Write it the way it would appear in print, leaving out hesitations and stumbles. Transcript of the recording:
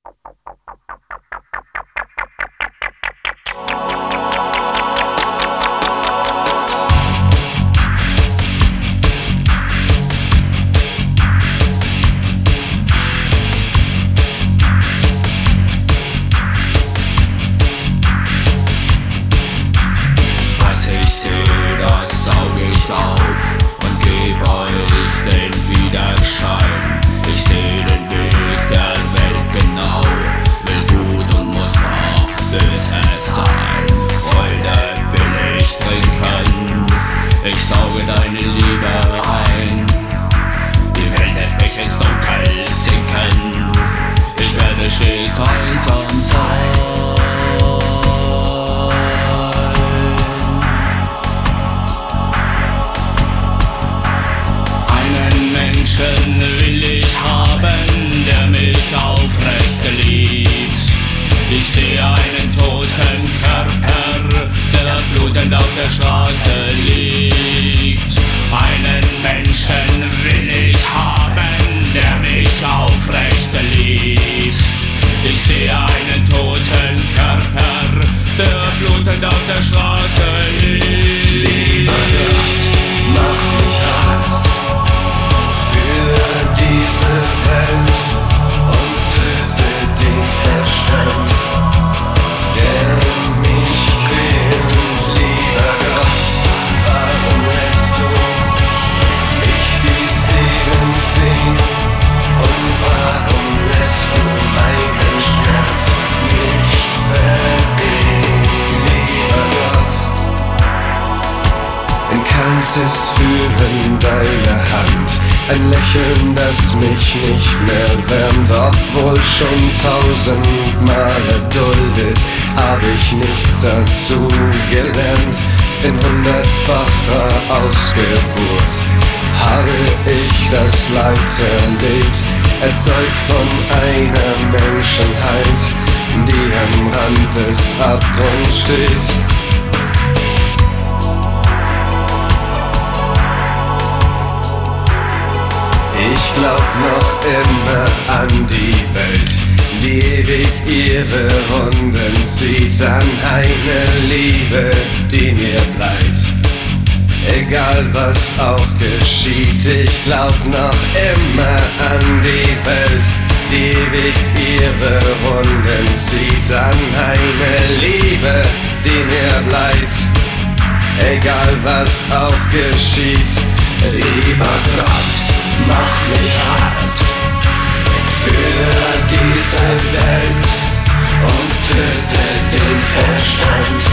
Deine Liebe ein. Die Welt lässt mich ins Dunkel sinken. Ich werde stets einsam sein. Einen Menschen will ich haben, der mich aufrecht liebt. Ich sehe einen toten Körper, der blutend auf der Straße liegt. Einen Menschen will ich haben, der mich aufrecht liebt. Ich sehe einen toten Körper, der blutend auf der Straße liegt. Lieber Gott, mach mich hart für diese Welt und töte den Verstand, der mich quält. Lieber Gott, warum lässt du mich dies Leben sehen? Und warum lässt du meinen Schmerz nicht vergehen? Lieber Gott, ein kaltes Fühlen deiner Hand, ein Lächeln, das mich nicht mehr wärmt, obwohl schon 1000-mal erduldet, hab ich nichts dazu gelernt. In 100-facher Ausgeburt habe ich das Leid erlebt, erzeugt von einer Menschenheit, die am Rand des Abgrunds steht. Ich glaub noch immer an die Welt, die ewig ihre Runden zieht, an eine Liebe, die mir bleibt. Egal was auch geschieht, ich glaub noch immer an die Welt, die ewig ihre Runden zieht, an eine Liebe, die mir bleibt. Egal was auch geschieht, lieber Gott, mach mich hart für diese Welt und töte den Verstand,